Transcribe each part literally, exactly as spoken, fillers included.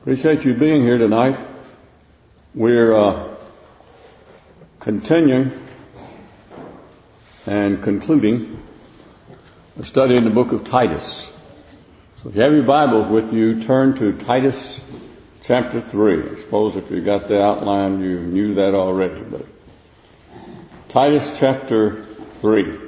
Appreciate you being here tonight. We're uh, continuing and concluding a study in the book of Titus. So if you have your Bibles with you, turn to Titus chapter three. I suppose if you got the outline, you knew that already. But Titus chapter three.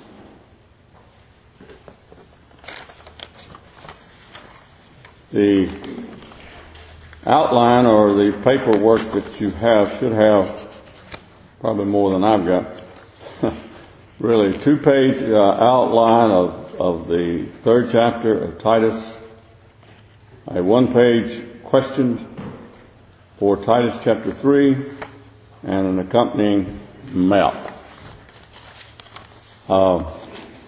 The outline or the paperwork that you have should have probably more than I've got. Really, two-page uh, outline of, of the third chapter of Titus. A one-page question for Titus chapter three and an accompanying map. Uh,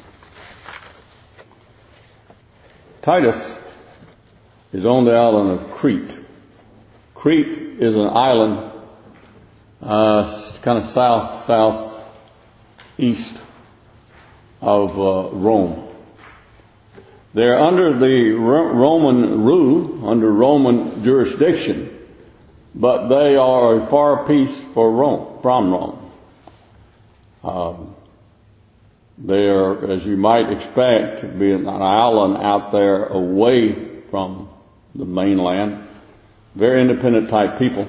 Titus is on the island of Crete. Crete is an island uh, kind of south, southeast of uh, Rome. They're under the Ro- Roman rule, under Roman jurisdiction, but they are a far piece for Rome, from Rome. Um, they are, as you might expect, being an island out there away from the mainland. Very independent type people.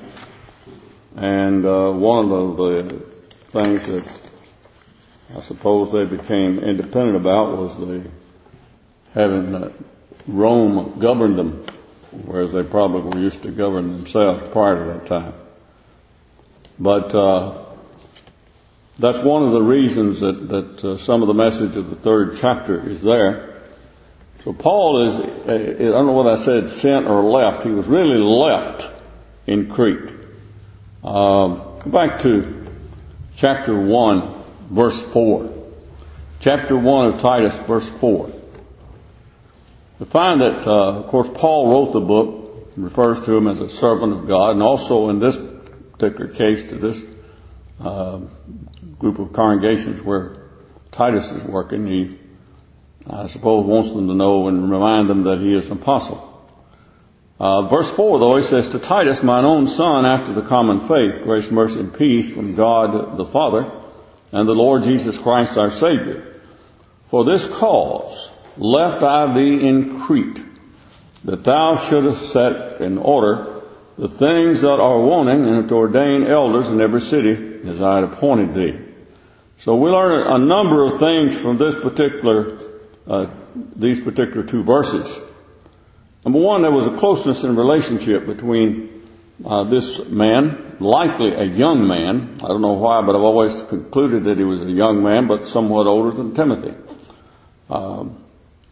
And uh, one of the, the things that I suppose they became independent about was the having uh, Rome govern them, whereas they probably were used to govern themselves prior to that time. But uh, that's one of the reasons that, that uh, some of the message of the third chapter is there. So Paul is, I don't know whether I said sent or left. He was really left in Crete. Um, come back to chapter one, verse four. Chapter one of Titus, verse four. You find that, uh, of course, Paul wrote the book, refers to him as a servant of God, and also in this particular case to this uh, group of congregations where Titus is working, he I suppose wants them to know and remind them that he is an apostle. Uh, verse four, though, he says, "To Titus, mine own son, after the common faith, grace, mercy, and peace from God the Father and the Lord Jesus Christ our Savior. For this cause left I thee in Crete, that thou shouldest set in order the things that are wanting, and to ordain elders in every city, as I had appointed thee." So we learn a number of things from this particular Uh, these particular two verses. Number one, there was a closeness in relationship between uh, this man, likely a young man. I don't know why, but I've always concluded that he was a young man, but somewhat older than Timothy. Um,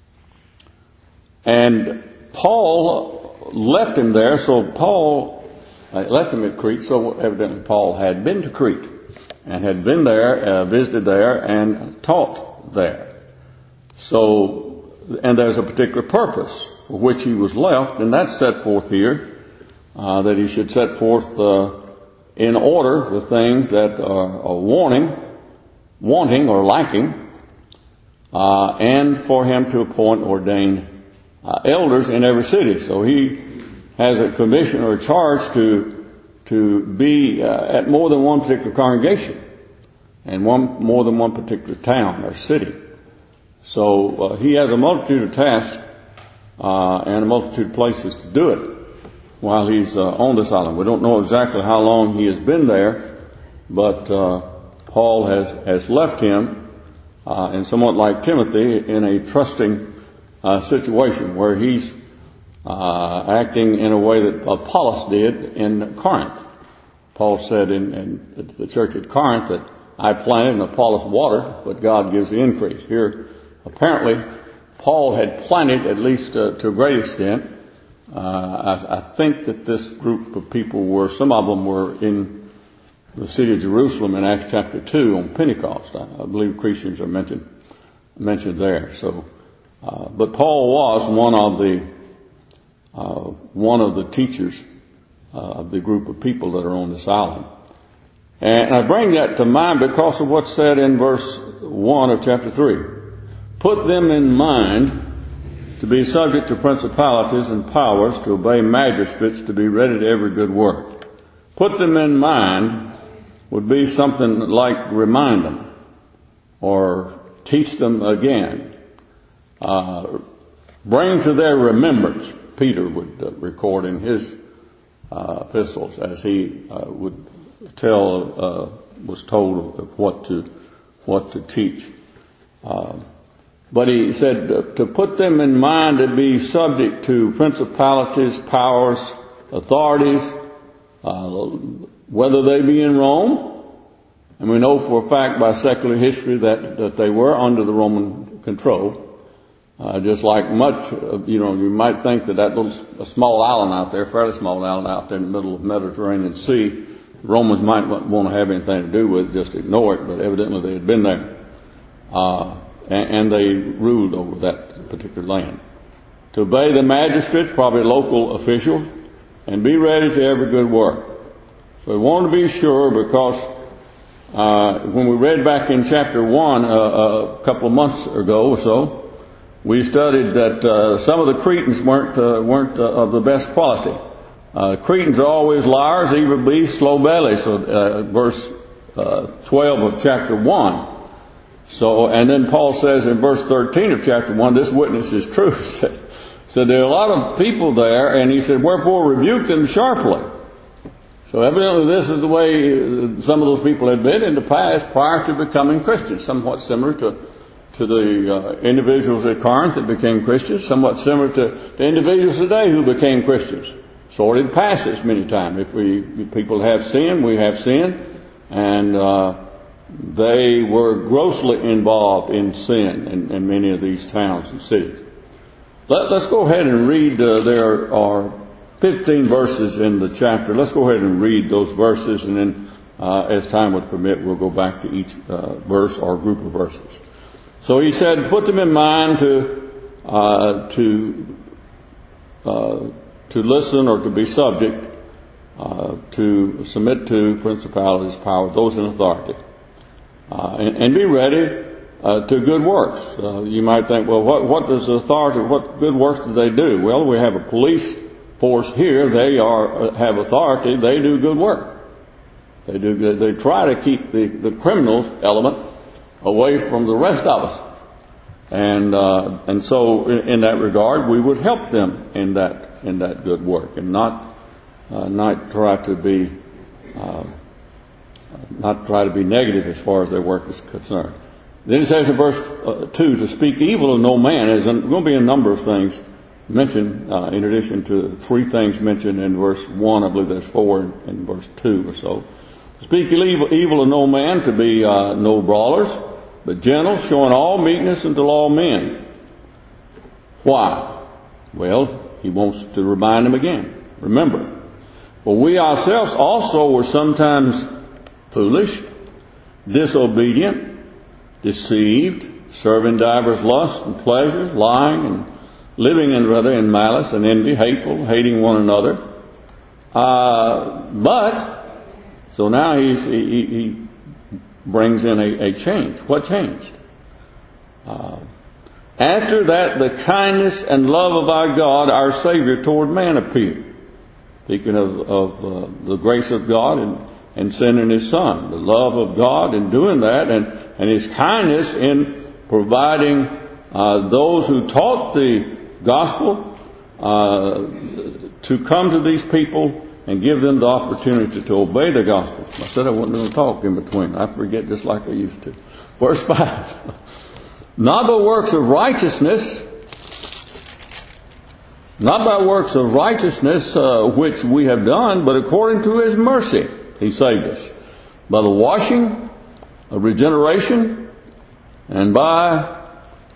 and Paul left him there, so Paul uh, left him at Crete, so evidently Paul had been to Crete and had been there, uh, visited there, and taught there. So, and there's a particular purpose for which he was left, and that's set forth here, uh, that he should set forth uh, in order the things that are, are wanting, wanting or lacking, uh, and for him to appoint, ordain uh, elders in every city. So he has a commission or a charge to to be uh, at more than one particular congregation, and one more than one particular town or city. So uh, he has a multitude of tasks uh, and a multitude of places to do it while he's uh, on this island. We don't know exactly how long he has been there, but uh, Paul has, has left him, uh, and somewhat like Timothy, in a trusting uh, situation where he's uh, acting in a way that Apollos did in Corinth. Paul said in, in the church at Corinth that I planted and Apollos watered, but God gives the increase. Here, apparently, Paul had planted, at least uh, to a great extent. Uh, I, I think that this group of people were, some of them were in the city of Jerusalem in Acts chapter two on Pentecost. I, I believe Christians are mentioned mentioned there. So, uh, but Paul was one of the uh, one of the teachers uh, of the group of people that are on this island. And I bring that to mind because of what's said in verse one of chapter three. Put them in mind to be subject to principalities and powers, to obey magistrates, to be ready to every good work. Put them in mind would be something like remind them or teach them again. Uh, bring to their remembrance, Peter would uh, record in his uh, epistles as he uh, would tell, uh, was told of what to, what to teach. Uh, But he said to put them in mind to be subject to principalities, powers, authorities, uh, whether they be in Rome. And we know for a fact by secular history that, that they were under the Roman control. Uh, just like much, uh, you know, you might think that that little a small island out there, fairly small island out there in the middle of the Mediterranean Sea, Romans might not want to have anything to do with it, just ignore it, but evidently they had been there. Uh, And they ruled over that particular land. To obey the magistrates, probably local officials, and be ready to every good work. So we want to be sure because uh, when we read back in chapter one uh, a couple of months ago or so, we studied that uh, some of the Cretans weren't uh, weren't uh, of the best quality. Uh, Cretans are always liars, evil beasts, slow bellies. So uh, verse uh, twelve of chapter one. So, and then Paul says in verse thirteen of chapter one, this witness is true. So there are a lot of people there, and he said, wherefore rebuke them sharply. So evidently this is the way some of those people had been in the past prior to becoming Christians, somewhat similar to, to the uh, individuals at Corinth that became Christians, somewhat similar to the individuals today who became Christians. Sorted passes many times. If we, if people have sin, we have sin, and uh they were grossly involved in sin in, in many of these towns and cities. Let, let's go ahead and read. Uh, there are fifteen verses in the chapter. Let's go ahead and read those verses, and then uh, as time would permit, we'll go back to each uh, verse or group of verses. So he said, put them in mind to uh, to uh, to listen or to be subject, uh, to submit to principalities, powers, those in authority. Uh, and, and be ready uh, to good works. Uh, you might think, well, what, what does authority, what good works do they do? Well, we have a police force here. They are have authority. They do good work. They do good. They try to keep the, the criminals element away from the rest of us. And uh, and so, in, in that regard, we would help them in that in that good work, and not uh, not try to be. Uh, not try to be negative as far as their work is concerned. Then it says in verse uh, two, to speak evil of no man. There's going to be a number of things mentioned, uh, in addition to three things mentioned in verse one. I believe there's four in, in verse two or so. To speak evil, evil of no man, to be uh, no brawlers, but gentle, showing all meekness unto all men. Why? Well, he wants to remind them again. Remember, for we ourselves also were sometimes foolish, disobedient, deceived, serving divers lusts and pleasures, lying and living in rather in malice and envy, hateful, hating one another. Uh, but so now he's, he, he brings in a, a change. What changed? Uh, after that, the kindness and love of our God, our Savior, toward man appeared. Speaking of, of uh, the grace of God and and sending His Son, the love of God in doing that, and, and His kindness in providing uh, those who taught the gospel uh, to come to these people and give them the opportunity to obey the gospel. I said I wasn't going to talk in between. I forget just like I used to. Verse five. Not by works of righteousness, not by works of righteousness uh, which we have done, but according to His mercy. He saved us by the washing of regeneration and by,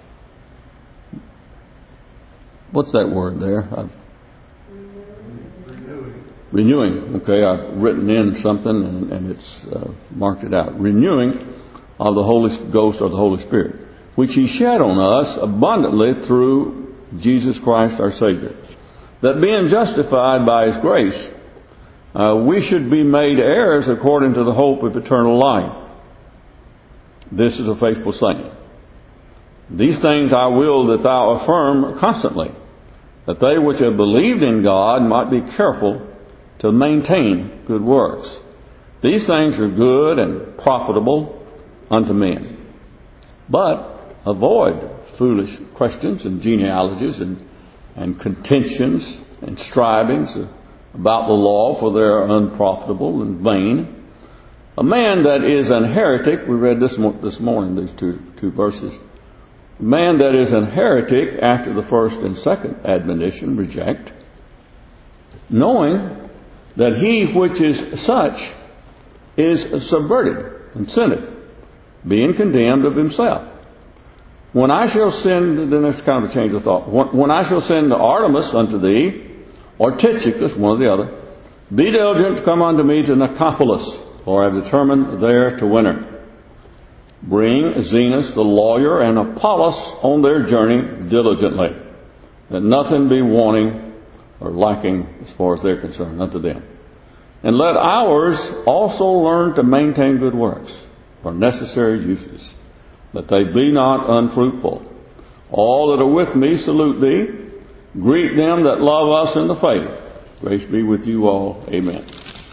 what's that word there? I've, renewing. Renewing. Okay, I've written in something and, and it's uh, marked it out. Renewing of the Holy Ghost or the Holy Spirit, which He shed on us abundantly through Jesus Christ our Savior, that being justified by His grace, Uh, we should be made heirs according to the hope of eternal life. This is a faithful saying. These things I will that thou affirm constantly, that they which have believed in God might be careful to maintain good works. These things are good and profitable unto men. But avoid foolish questions and genealogies and, and contentions and strivings about the law, for they are unprofitable and vain. A man that is an heretic, we read this this morning, these two, two verses. A man that is an heretic after the first and second admonition reject, knowing that he which is such is subverted and sinned, being condemned of himself. When I shall send, then it's kind of a change of thought. When I shall send Artemas unto thee, or Tychicus, one or the other, be diligent to come unto me to Nicopolis, for I have determined there to winter. Bring Zenas the lawyer and Apollos on their journey diligently, that nothing be wanting or lacking as far as they're concerned unto them. And let ours also learn to maintain good works for necessary uses, that they be not unfruitful. All that are with me salute thee. Greet them that love us in the faith. Grace be with you all. Amen.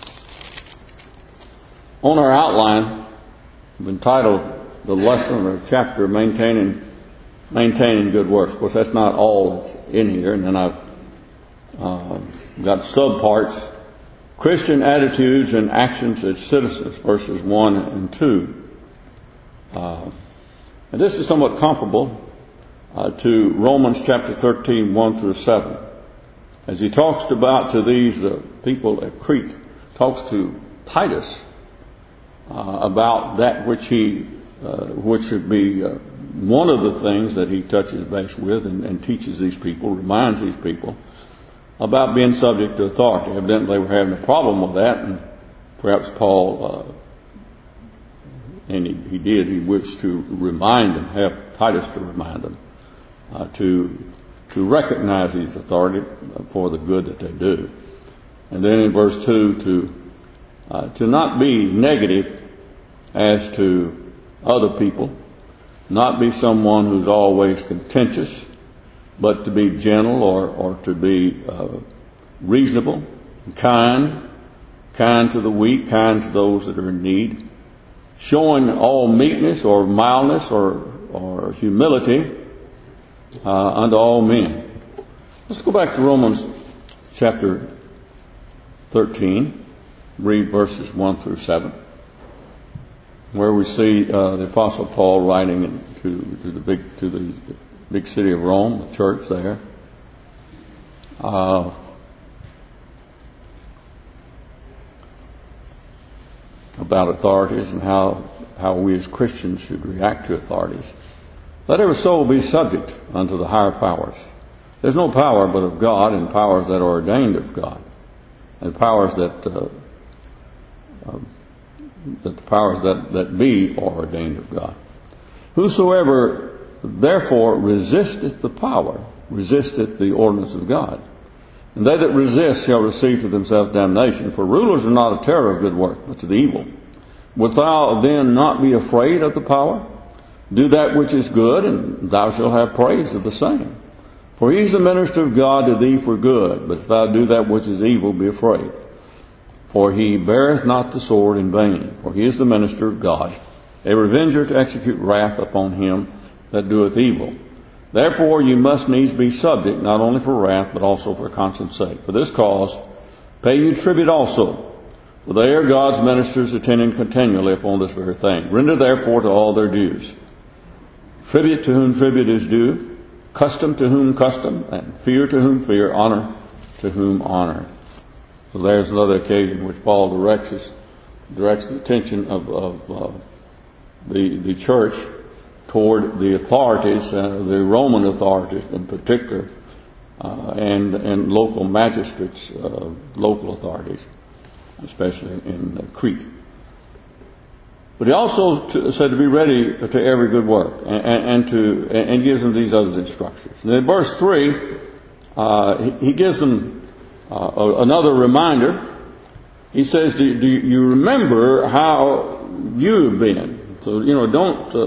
On our outline, we've entitled the lesson or chapter, Maintaining Maintaining Good Works. Of course, that's not all that's in here. And then I've uh, got subparts. Christian attitudes and actions as citizens, verses one and two. Uh, and this is somewhat comparable uh, to Romans chapter thirteen, one through seven. As he talks about to these uh, people at Crete, talks to Titus uh, about that which he, uh, which should be uh, one of the things that he touches base with and, and teaches these people, reminds these people about being subject to authority. Evidently they were having a problem with that, and perhaps Paul, uh, and he, he did, he wished to remind them, have Titus to remind them, uh, to to recognize these authority for the good that they do. And then in verse two, to uh, to not be negative as to other people, not be someone who's always contentious, but to be gentle or, or to be uh, reasonable, kind, kind to the weak, kind to those that are in need, showing all meekness or mildness or, or humility uh, unto all men. Let's go back to Romans chapter thirteen, read verses one through seven, where we see uh, the Apostle Paul writing to, to the big to the big city of Rome, the church there. Uh, about authorities and how how we as Christians should react to authorities. Let every soul be subject unto the higher powers. There's no power but of God, and powers that are ordained of God, and powers that uh, uh, that the powers that, that be are ordained of God. Whosoever therefore resisteth the power, resisteth the ordinance of God. And they that resist shall receive to themselves damnation. For rulers are not a terror of good work, but to the evil. Wilt thou then not be afraid of the power? Do that which is good, and thou shalt have praise of the same. For he is the minister of God to thee for good. But if thou do that which is evil, be afraid. For he beareth not the sword in vain. For he is the minister of God, a revenger to execute wrath upon him that doeth evil. Therefore you must needs be subject, not only for wrath, but also for conscience sake. For this cause pay you tribute also, for they are God's ministers, attending continually upon this very thing. Render therefore to all their dues. Tribute to whom tribute is due, custom to whom custom, and fear to whom fear, honor to whom honor. So there's another occasion which Paul directs us, directs the attention of, of uh, the the church toward the authorities, uh, the Roman authorities in particular, uh, and and local magistrates, uh, local authorities, especially in uh, Crete. But he also t- said to be ready to every good work, and, and, and to and gives them these other instructions. And in verse three, uh, he, he gives them uh, another reminder. He says, "Do, do you remember how you have been? So you know, don't." Uh,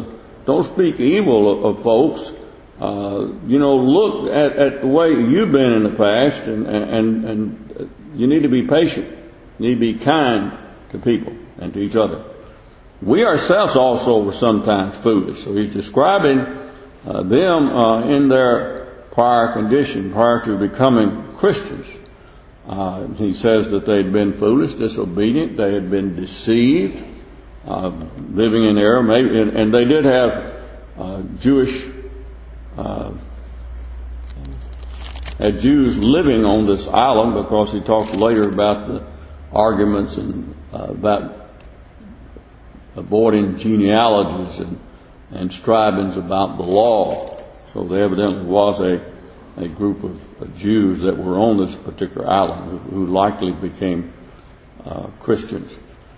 don't speak evil of, of folks. Uh, you know, look at, at the way you've been in the past, and, and, and you need to be patient. You need to be kind to people and to each other. We ourselves also were sometimes foolish. So he's describing uh, them uh, in their prior condition, prior to becoming Christians. Uh, he says that they had been foolish, disobedient, they had been deceived, uh, living in error, maybe, and, and they did have uh, Jewish, uh, had Jews living on this island, because he talks later about the arguments and uh, about avoiding genealogies and, and strivings about the law. So there evidently was a a group of Jews that were on this particular island who, who likely became uh, Christians.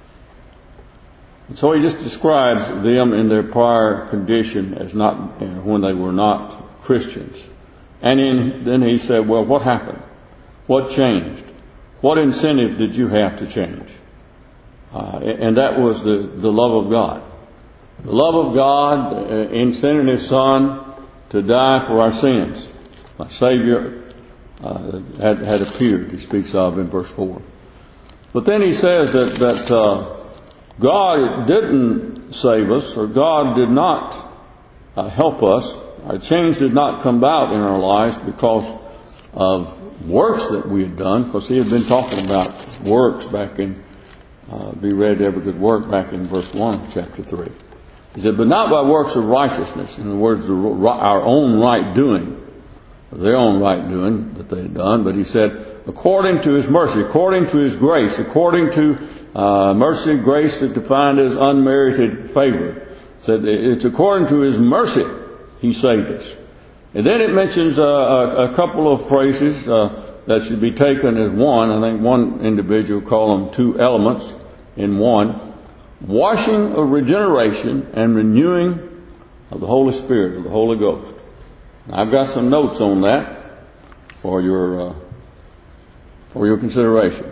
And so he just describes them in their prior condition as not, uh, when they were not Christians. And in, then he said, well, what happened? What changed? What incentive did you have to change? Uh, and that was the, the love of God. The love of God uh, in sending His Son to die for our sins. My Savior uh, had, had appeared, he speaks of in verse four. But then he says that, that uh, God didn't save us, or God did not uh, help us. Our change did not come about in our lives because of works that we had done, because he had been talking about works back in, uh, be read every good work back in verse one of chapter three. He said, but not by works of righteousness, in other words, our own right doing, their own right doing that they had done, but he said, according to His mercy, according to His grace, according to uh, mercy and grace that defined as unmerited favor. Said it's according to His mercy He saved us. And then it mentions uh, a, a couple of phrases uh, that should be taken as one. I think one individual called them two elements in one. Washing of regeneration and renewing of the Holy Spirit, of the Holy Ghost. I've got some notes on that for your uh, for your consideration.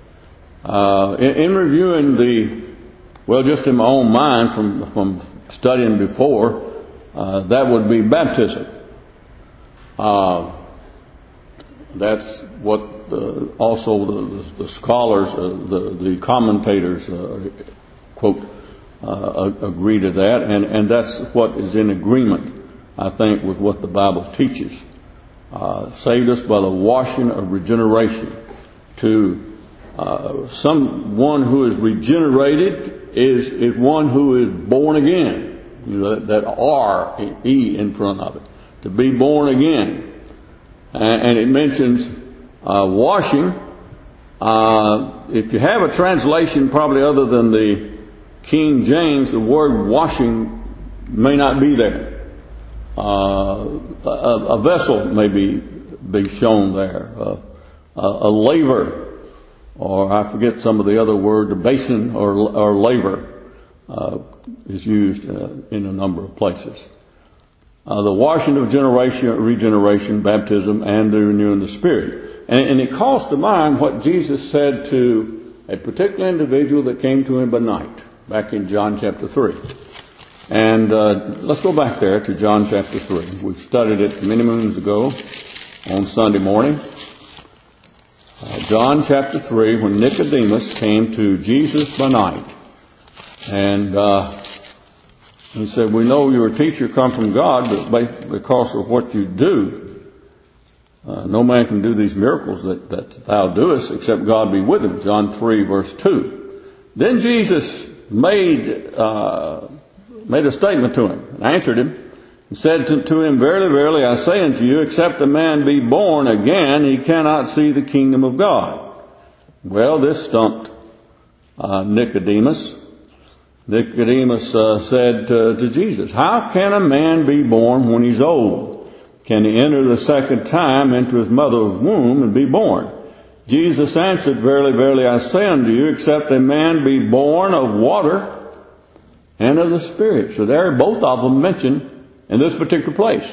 Uh, in, in reviewing the, well, just in my own mind from from studying before, uh, that would be baptism. Uh, that's what the, also the, the, the scholars, uh, the the commentators uh, quote uh, agree to that, and and that's what is in agreement, I think, with what the Bible teaches. Uh, saved us by the washing of regeneration. To uh, someone who is regenerated is is one who is born again. You know, that, that R, E in front of it. To be born again. And, and it mentions uh, washing. Uh, if you have a translation probably other than the King James, the word washing may not be there. Uh, a, a vessel may be, be shown there. Uh, a, a laver, or I forget some of the other word, a basin or, or laver uh, is used uh, in a number of places. Uh, the washing of generation, regeneration, baptism, and the renewing of the Spirit. And, and it calls to mind what Jesus said to a particular individual that came to Him by night, back in John chapter three. And uh, let's go back there to John chapter three. We studied it many moons ago on Sunday morning. Uh, John chapter three, when Nicodemus came to Jesus by night. And uh, he said, we know you're a teacher come from God, but because of what you do, uh, no man can do these miracles that, that thou doest except God be with him. John three verse two. Then Jesus made... Uh, made a statement to him, and answered him, and said to, to him, verily, verily, I say unto you, except a man be born again, he cannot see the kingdom of God. Well, this stumped uh, Nicodemus. Nicodemus uh, said uh, to Jesus, how can a man be born when he's old? Can he enter the second time into his mother's womb and be born? Jesus answered, verily, verily, I say unto you, except a man be born of water and of the Spirit. So there are both of them mentioned in this particular place.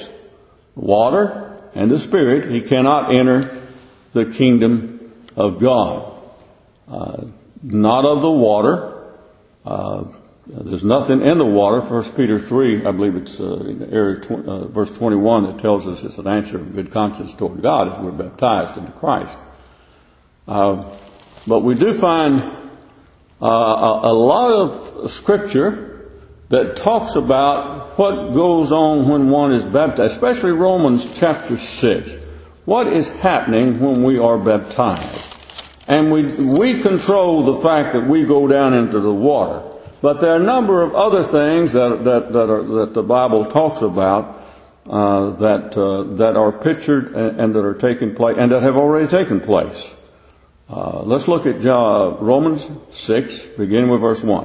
Water and the Spirit. He cannot enter the kingdom of God. Uh, not of the water, uh, Uh, there's nothing in the water. First Peter three, I believe it's uh, in the area tw- uh, verse twenty-one, that tells us it's an answer of good conscience toward God as we're baptized into Christ. Uh, but we do find uh, a, a lot of Scripture that talks about what goes on when one is baptized, especially Romans chapter six. What is happening when we are baptized? And we we control the fact that we go down into the water. But there are a number of other things that that that, are, that the Bible talks about uh, that uh, that are pictured and, and that are taking place and that have already taken place. Uh, let's look at John, Romans six, beginning with verse one.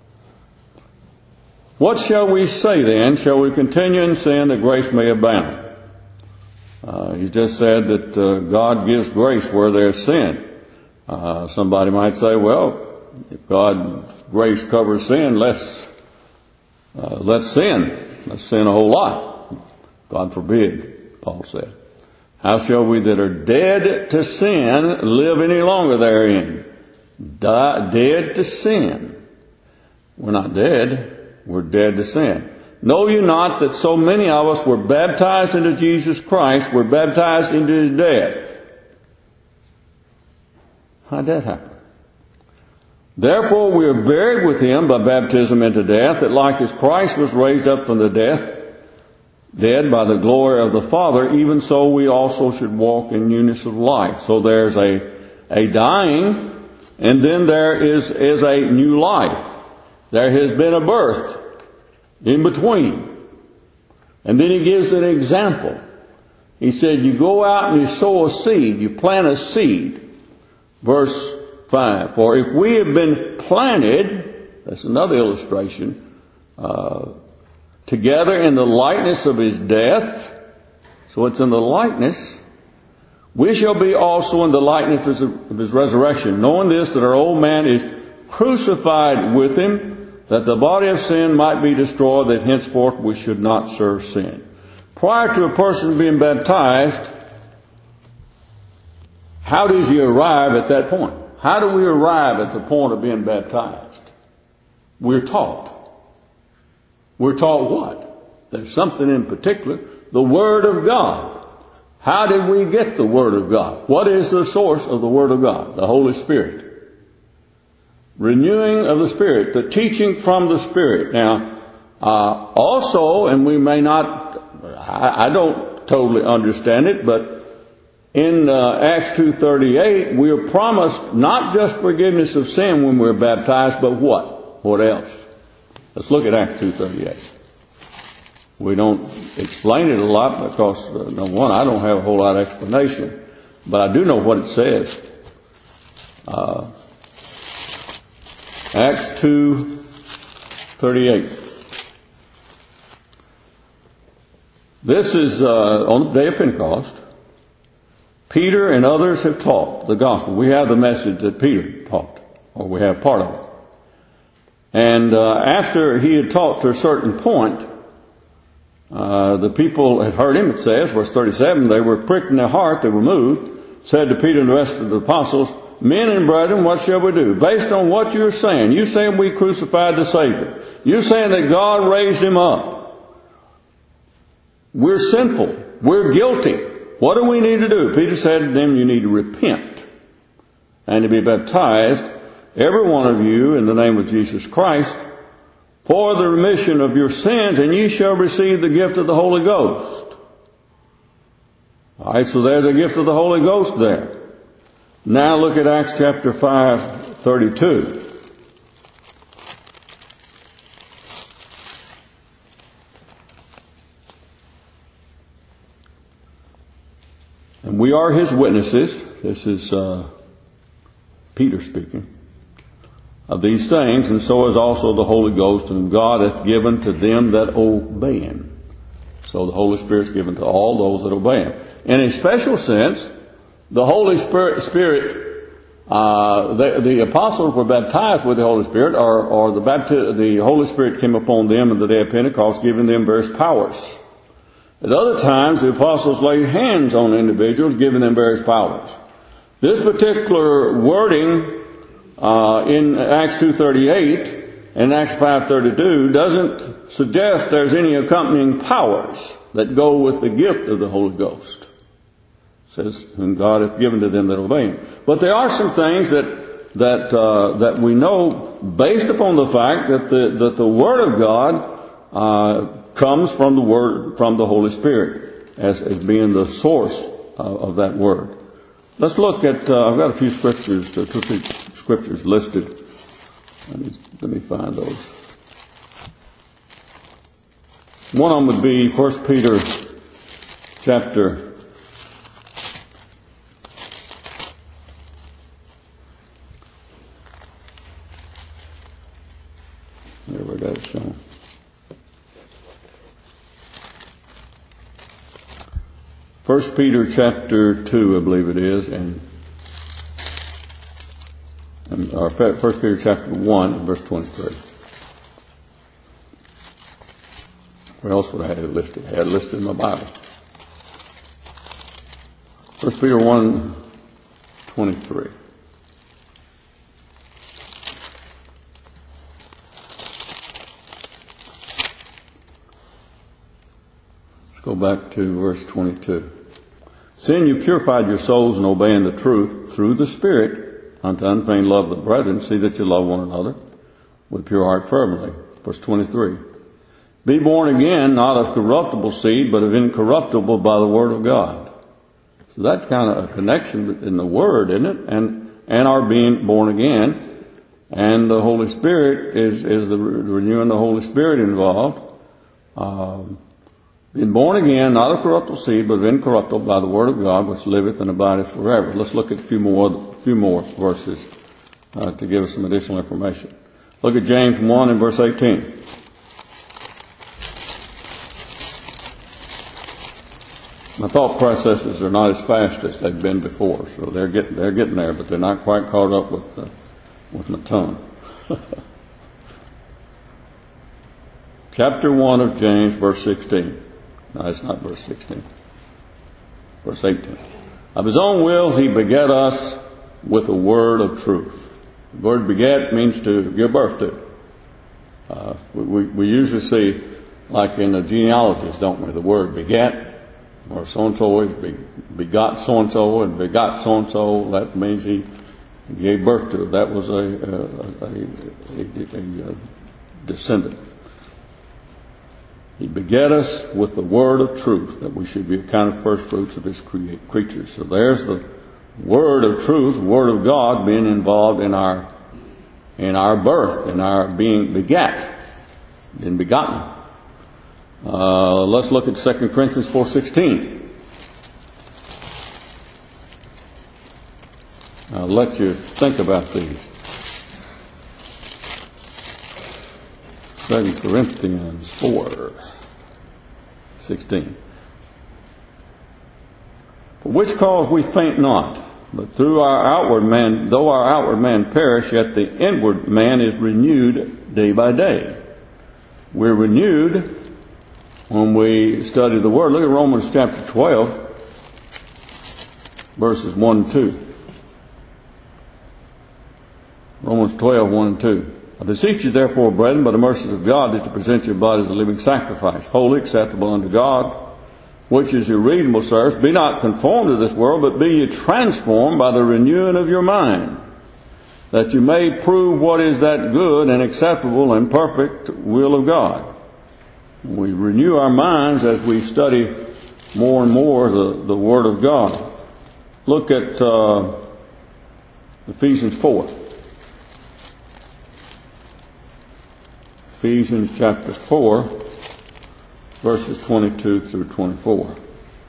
What shall we say then? Shall we continue in sin that grace may abound? Uh, he just said that uh, God gives grace where there's sin. Uh, somebody might say, well, if God's grace covers sin, let's, uh, let's sin. Let's sin a whole lot. God forbid, Paul said. How shall we that are dead to sin live any longer therein? Die, dead to sin. We're not dead. We're dead to sin. Know you not that so many of us were baptized into Jesus Christ, were baptized into His death? How'd that happen? Therefore we are buried with Him by baptism into death, that like as Christ was raised up from the death, dead by the glory of the Father, even so we also should walk in newness of life. So there's a, a dying, and then there is, is a new life. There has been a birth in between. And then He gives an example. He said, you go out and you sow a seed, you plant a seed. Verse five, for if we have been planted, that's another illustration, uh, together in the likeness of His death, so it's in the likeness, we shall be also in the likeness of His resurrection, knowing this, that our old man is crucified with Him, that the body of sin might be destroyed, that henceforth we should not serve sin. Prior to a person being baptized, how does he arrive at that point? How do we arrive at the point of being baptized? We're taught. We're taught what? There's something in particular. The Word of God. How did we get the Word of God? What is the source of the Word of God? The Holy Spirit. Renewing of the Spirit. The teaching from the Spirit. Now, uh, also, and we may not, I, I don't totally understand it, but in uh, Acts two thirty-eight, we are promised not just forgiveness of sin when we're baptized, but what? What else? Let's look at Acts two thirty-eight. We don't explain it a lot because, uh, number one, I don't have a whole lot of explanation. But I do know what it says. Uh, Acts two thirty-eight. This is uh, on the day of Pentecost. Peter and others have taught the gospel. We have the message that Peter taught, or we have part of it. And uh, after he had taught to a certain point, uh, the people had heard him, it says, verse thirty-seven, they were pricked in their heart, they were moved, said to Peter and the rest of the apostles, men and brethren, what shall we do? Based on what you're saying, you're saying we crucified the Savior. You're saying that God raised Him up. We're sinful. We're guilty. What do we need to do? Peter said to them, you need to repent and to be baptized, every one of you, in the name of Jesus Christ, for the remission of your sins, and ye shall receive the gift of the Holy Ghost. All right, so there's a gift of the Holy Ghost there. Now look at Acts chapter five, thirty-two. And we are His witnesses. This is uh, Peter speaking. Of these things, and so is also the Holy Ghost, whom God hath given to them that obey Him. So the Holy Spirit is given to all those that obey Him. In a special sense, the Holy Spirit, Spirit uh, the, the apostles were baptized with the Holy Spirit, or, or the, bapti- the Holy Spirit came upon them on the day of Pentecost, giving them various powers. At other times, the apostles laid hands on individuals, giving them various powers. This particular wording uh, in Acts two thirty-eight in Acts five thirty-two doesn't suggest there's any accompanying powers that go with the gift of the Holy Ghost. It says, whom God hath given to them that obey Him. But there are some things that that uh, that we know based upon the fact that the that the Word of God uh, comes from the Word from the Holy Spirit as, as being the source of, of that Word. Let's look at. Uh, I've got a few scriptures, uh, two three scriptures listed. Let me, let me find those. One of them would be First Peter chapter. There we got it shown. First Peter chapter two, I believe it is, and, and or First Peter chapter one, verse twenty-three. Where else would I have it listed? I had it listed in my Bible. First Peter one, twenty-three. Go back to verse twenty-two. Seeing you purified your souls in obeying the truth through the Spirit unto unfeigned love of the brethren, see that you love one another with pure heart fervently. Verse twenty-three. Be born again, not of corruptible seed, but of incorruptible by the word of God. So that's kind of a connection in the word, isn't it? And and our being born again. And the Holy Spirit is, is the renewing the Holy Spirit involved. Um, Been born again, not of corruptible seed, but of incorruptible by the word of God, which liveth and abideth forever. Let's look at a few more, few more verses uh, to give us some additional information. Look at James one and verse eighteen. My thought processes are not as fast as they've been before, so they're getting they're getting there, but they're not quite caught up with uh, with my tongue. Chapter one of James, verse sixteen. No, it's not verse sixteen. Verse eighteen. Of His own will He begat us with a word of truth. The word begat means to give birth to. Uh, we, we, we usually see, like in the genealogies, don't we? The word begat, or so-and-so is begot so-and-so and begot so-and-so. That means he gave birth to it. That was a, a, a, a, a descendant. He begat us with the word of truth, that we should be accounted first fruits of His creatures. So there's the word of truth, the word of God being involved in our in our birth, in our being begat, being begotten. Uh, let's look at Second Corinthians four sixteen. I'll let you think about these. Second Corinthians four sixteen. For which cause we faint not, but through our outward man, though our outward man perish, yet the inward man is renewed day by day. We're renewed when we study the Word. Look at Romans chapter twelve, verses one and two. Romans twelve, one and two. I beseech you therefore, brethren, by the mercies of God, that you present your bodies a living sacrifice, holy, acceptable unto God, which is your reasonable service. Be not conformed to this world, but be ye transformed by the renewing of your mind, that you may prove what is that good and acceptable and perfect will of God. We renew our minds as we study more and more the, the Word of God. Look at uh, Ephesians four. Ephesians chapter four, verses twenty-two through twenty-four.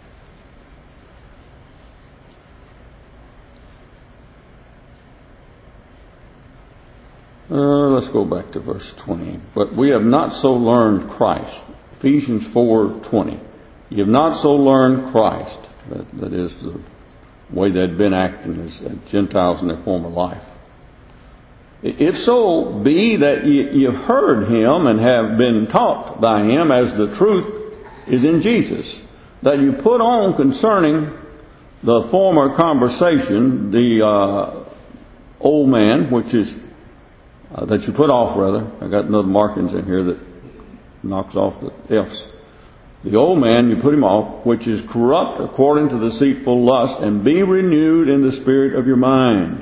Uh, let's go back to verse twenty. But we have not so learned Christ. Ephesians four twenty. You have not so learned Christ. That, that is the way they'd been acting as Gentiles in their former life. If so be that you've heard Him and have been taught by Him as the truth is in Jesus, that you put on concerning the former conversation the uh, old man, which is uh, that you put off, rather. I got another markings in here that knocks off the F's. The old man, you put him off, which is corrupt according to deceitful lust, and be renewed in the spirit of your mind.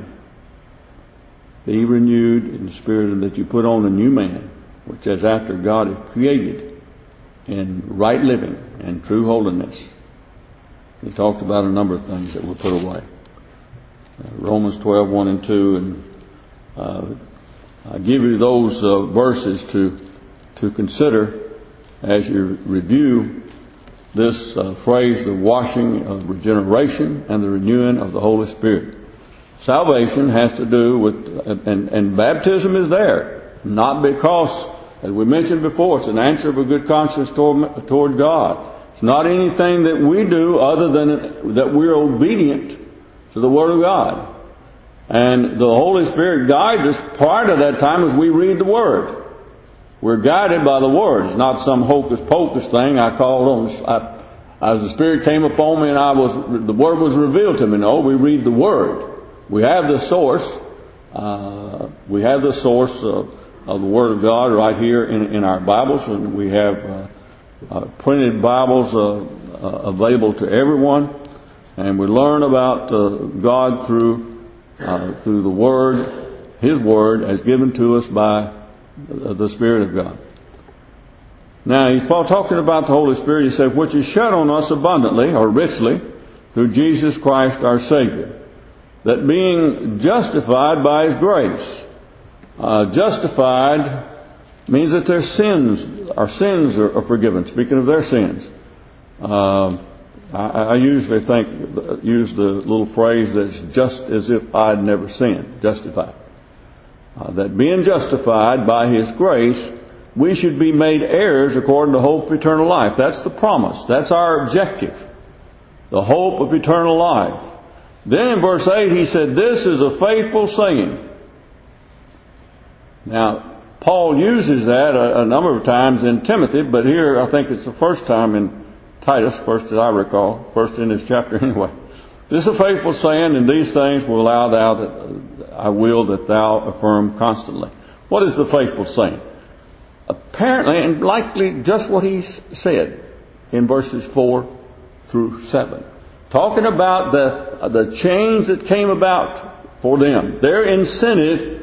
Be renewed in the spirit, and that you put on a new man, which is after God is created in right living and true holiness. He talked about a number of things that were put away. Uh, Romans twelve, one and two, and uh, I give you those uh, verses to to consider as you review this uh, phrase, the washing of regeneration and the renewing of the Holy Spirit. Salvation has to do with, and, and baptism is there, not because, as we mentioned before, it's an answer of a good conscience toward, toward God. It's not anything that we do other than that we're obedient to the Word of God. And the Holy Spirit guides us prior to that time as we read the Word. We're guided by the Word. It's not some hocus pocus thing I called on. I, as the Spirit came upon me and I was, the Word was revealed to me. No, we read the Word. We have the source. Uh, we have the source of, of the Word of God right here in, in our Bibles, and we have uh, uh, printed Bibles uh, uh, available to everyone, and we learn about uh, God through uh, through the Word, His Word, as given to us by the Spirit of God. Now, he's talking about the Holy Spirit. He said, which is shed on us abundantly or richly through Jesus Christ our Savior, that being justified by His grace. Uh, justified means that their sins, our sins are, are forgiven. Speaking of their sins, uh, I, I usually think use the little phrase that's just as if I'd never sinned. Justified. Uh, that being justified by His grace, we should be made heirs according to hope of eternal life. That's the promise. That's our objective. The hope of eternal life. Then in verse eight he said, this is a faithful saying. Now, Paul uses that a, a number of times in Timothy, but here I think it's the first time in Titus, first that I recall, first in this chapter anyway. This is a faithful saying, and these things will allow thou that I will that thou affirm constantly. What is the faithful saying? Apparently, and likely just what he said in verses four through seven. Talking about the the change that came about for them. Their incentive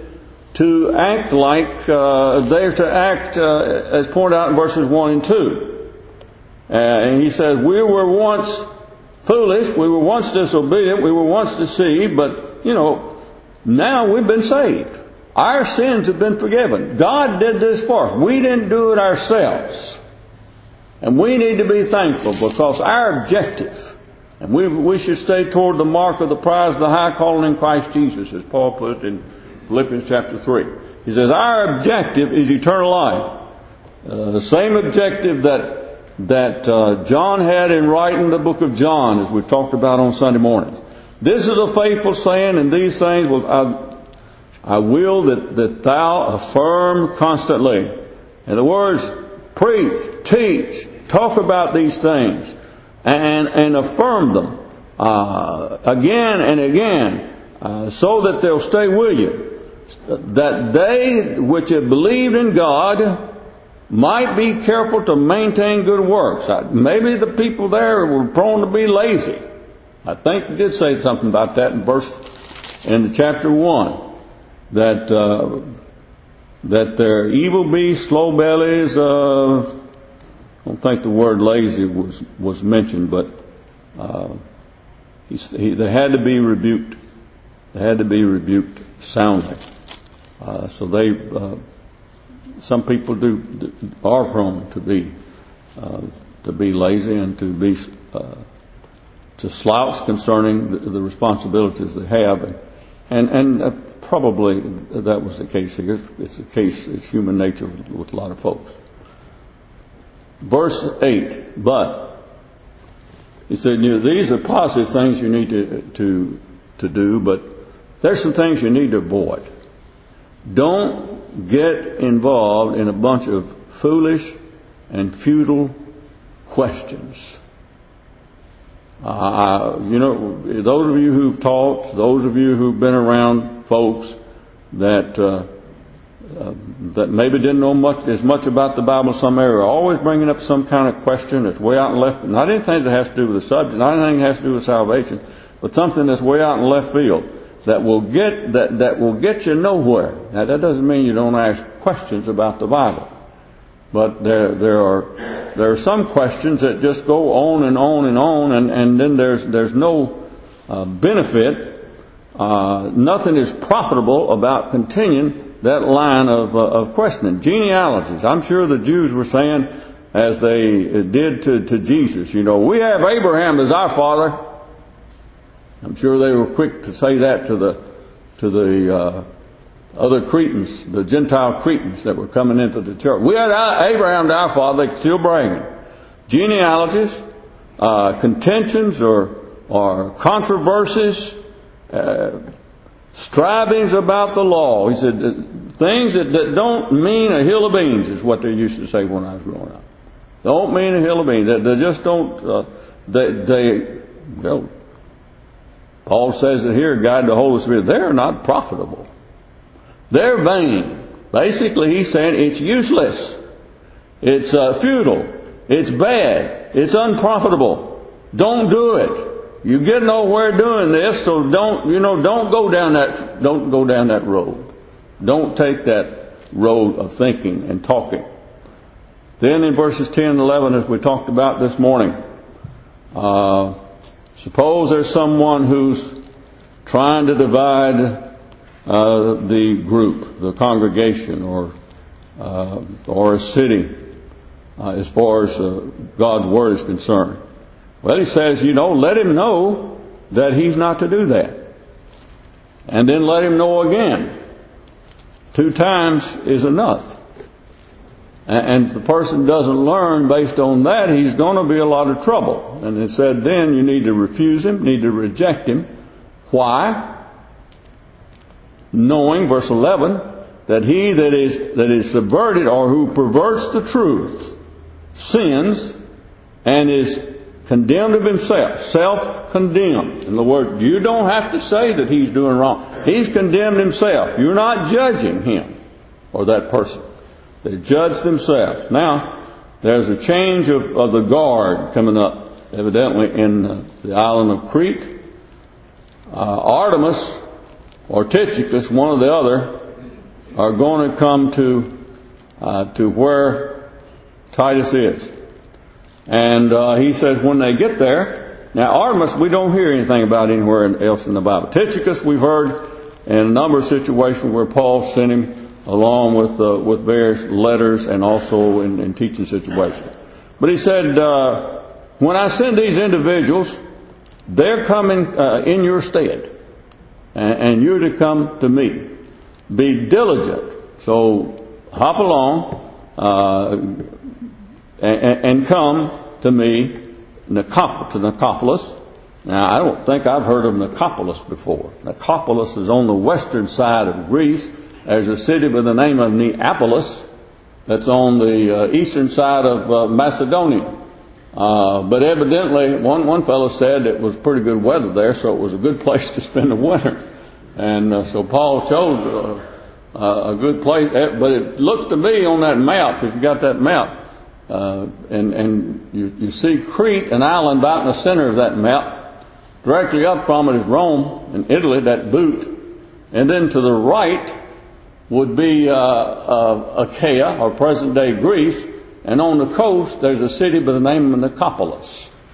to act like, uh, they're to act uh, as pointed out in verses one and two. Uh, and he says, we were once foolish, we were once disobedient, we were once deceived, but, you know, now we've been saved. Our sins have been forgiven. God did this for us. We didn't do it ourselves. And we need to be thankful because our objective, and we we should stay toward the mark of the prize of the high calling in Christ Jesus, as Paul put it in Philippians chapter three. He says, our objective is eternal life. Uh, the same objective that that uh, John had in writing the book of John, as we talked about on Sunday morning. This is a faithful saying, and these things will I, I will that, that thou affirm constantly. In other words, preach, teach, talk about these things, and and affirm them uh, again and again, uh, so that they'll stay with you. That they which have believed in God might be careful to maintain good works. Maybe the people there were prone to be lazy. I think he did say something about that in verse in the chapter one. That uh, that they're evil beasts, slow bellies. Uh, I don't think the word lazy was was mentioned, but uh, he, he, they had to be rebuked. They had to be rebuked soundly. Uh, so they. Uh, Some people do are prone to be uh, to be lazy and to be uh, to slouch concerning the, the responsibilities they have, and and, and uh, probably that was the case here. It's the case. It's human nature with, with a lot of folks. Verse eight. But he said, you know, these are positive things you need to to to do, but there's some things you need to avoid. Don't get involved in a bunch of foolish and futile questions. Uh, you know, those of you who've taught, those of you who've been around folks that uh, uh, that maybe didn't know much as much about the Bible in some area, always bringing up some kind of question that's way out in left, not anything that has to do with the subject, not anything that has to do with salvation, but something that's way out in left field that will get that that will get you nowhere. Now that doesn't mean you don't ask questions about the Bible, but there there are there are some questions that just go on and on and on, and, and then there's there's no uh, benefit. Uh, nothing is profitable about continuing that line of, uh, of questioning. Genealogies. I'm sure the Jews were saying, as they did to, to Jesus, you know, we have Abraham as our father. I'm sure they were quick to say that to the to the uh, other Cretans, the Gentile Cretans that were coming into the church. We had Abraham as our father. They still bragging. Genealogies, uh, contentions, or or controversies. Uh, strivings about the law. He said, things that, that don't mean a hill of beans is what they used to say when I was growing up. Don't mean a hill of beans. They, they just don't, uh, they, they, well, Paul says it here, guide the Holy Spirit, they're not profitable. They're vain. Basically, he's saying it's useless. It's uh, futile. It's bad. It's unprofitable. Don't do it. You get nowhere doing this, so don't, you know, don't go down that, don't go down that road. Don't take that road of thinking and talking. Then in verses ten and eleven, as we talked about this morning, uh, suppose there's someone who's trying to divide uh, the group, the congregation, or uh, or a city, uh, as far as uh, God's Word is concerned. Well, he says, you know, let him know that he's not to do that. And then let him know again. Two times is enough. And if the person doesn't learn based on that, he's going to be in a lot of trouble. And it said then you need to refuse him, need to reject him. Why? Knowing, verse eleven, that he that is that is subverted or who perverts the truth sins and is condemned of himself, self-condemned. In the word, you don't have to say that he's doing wrong. He's condemned himself. You're not judging him or that person. They judge themselves. Now, there's a change of, of the guard coming up, evidently, in uh, the island of Crete. Uh, Artemis or Tychicus, one or the other, are going to come to uh, to where Titus is. And uh, he says when they get there, now Artemis we don't hear anything about anywhere else in the Bible. Tychicus we've heard in a number of situations where Paul sent him along with uh, with various letters and also in, in teaching situations. But he said, uh, when I send these individuals, they're coming uh, in your stead, and, and you're to come to me. Be diligent. So hop along. Uh, And, and come to me, to Nicopolis. Now, I don't think I've heard of Nicopolis before. Nicopolis is on the western side of Greece. There's a city by the name of Neapolis that's on the uh, eastern side of uh, Macedonia. Uh, but evidently, one, one fellow said it was pretty good weather there, so it was a good place to spend the winter. And uh, so Paul chose uh, uh, a good place. But it looks to me on that map, if you got that map, Uh, and, and you, you see Crete, an island about in the center of that map. Directly up from it is Rome and Italy, that boot. And then to the right would be uh, uh, Achaia, or present-day Greece. And on the coast, there's a city by the name of Nicopolis.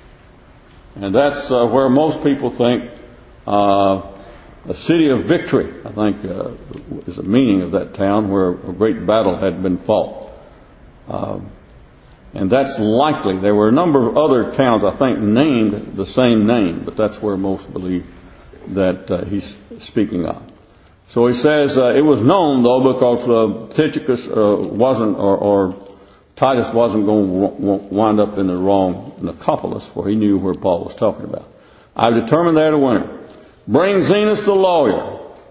And that's uh, where most people think uh, a city of victory, I think, uh, is the meaning of that town, where a great battle had been fought. Uh, And that's likely. There were a number of other towns, I think, named the same name, but that's where most believe that uh, he's speaking of. So he says uh, it was known, though, because uh, Tychicus uh, wasn't, or, or Titus wasn't going to wind up in the wrong Nicopolis, for he knew where Paul was talking about. I've determined there to winter. Bring Zenas the lawyer.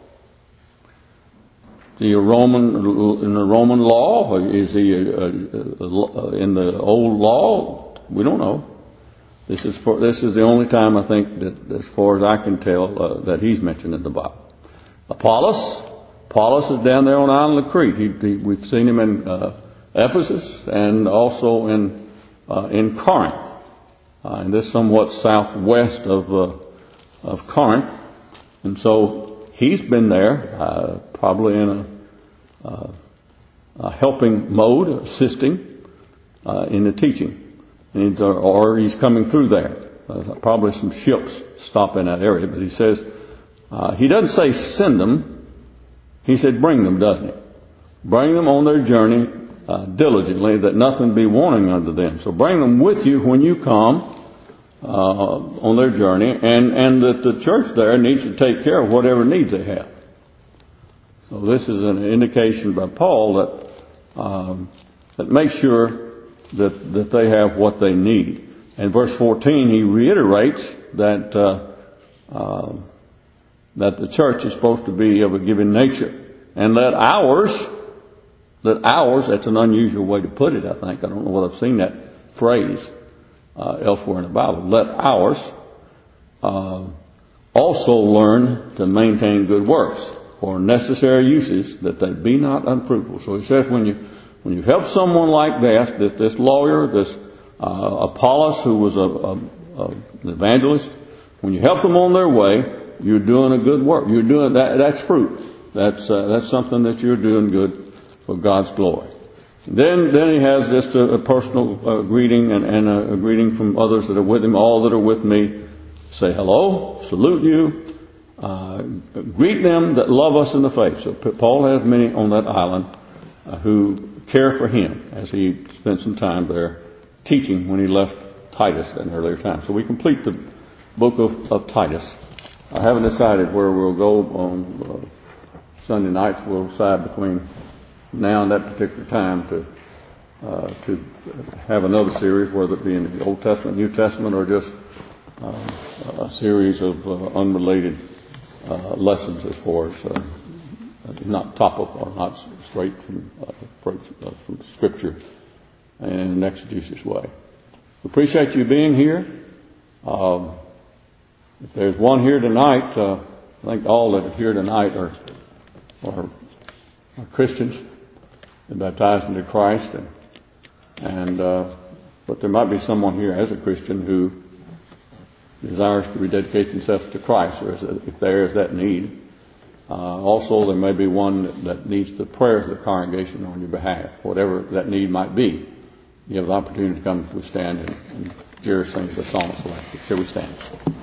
Is he a Roman in the Roman law? Or is he a, a, a, in the old law? We don't know. This is for, this is the only time I think that, as far as I can tell, uh, that he's mentioned in the Bible. Apollos, Apollos is down there on the island of Crete. He, he, we've seen him in uh, Ephesus and also in uh, in Corinth, uh, and this somewhat southwest of uh, of Corinth. And so he's been there, uh, probably in a, uh, a helping mode, assisting uh, in the teaching, and he's, or he's coming through there. Uh, probably some ships stop in that area, but he says uh, he doesn't say send them. He said, bring them, doesn't he? Bring them on their journey uh, diligently, that nothing be wanting unto them. So bring them with you when you come uh, on their journey, and, and that the church there needs to take care of whatever needs they have. So this is an indication by Paul that um, that makes sure that that they have what they need. In verse fourteen, he reiterates that. Uh, uh, that the church is supposed to be of a giving nature. And let ours, that ours, that's an unusual way to put it, I think. I don't know whether I've seen that phrase uh, elsewhere in the Bible. Let ours uh, also learn to maintain good works for necessary uses, that they be not unfruitful. So he says when you when you help someone like this, this, this lawyer, this uh, Apollos, who was a, a, a, an evangelist, when you help them on their way, you're doing a good work. You're doing that. That's fruit. That's uh, that's something that you're doing good for God's glory. Then then he has just a, a personal uh, greeting and, and a, a greeting from others that are with him. All that are with me say hello, salute you, uh, greet them that love us in the faith. So Paul has many on that island uh, who care for him as he spent some time there teaching when he left Titus at an earlier time. So we complete the book of, of Titus. I haven't decided where we'll go on uh, Sunday nights. We'll decide between now and that particular time to uh, to have another series, whether it be in the Old Testament, New Testament, or just uh, a series of uh, unrelated uh, lessons as far as uh, not topical or not straight from uh, from Scripture in an exegesis way. We appreciate you being here. Um, If there's one here tonight, uh, I think all that are here tonight are, are, are Christians and baptized into Christ, and, and uh, but there might be someone here as a Christian who desires to rededicate themselves to Christ, or if there is that need. Uh, also, there may be one that, that needs the prayers of the congregation on your behalf, whatever that need might be. You have the opportunity to come to stand and, and Jerry sings a song select. Shall we stand?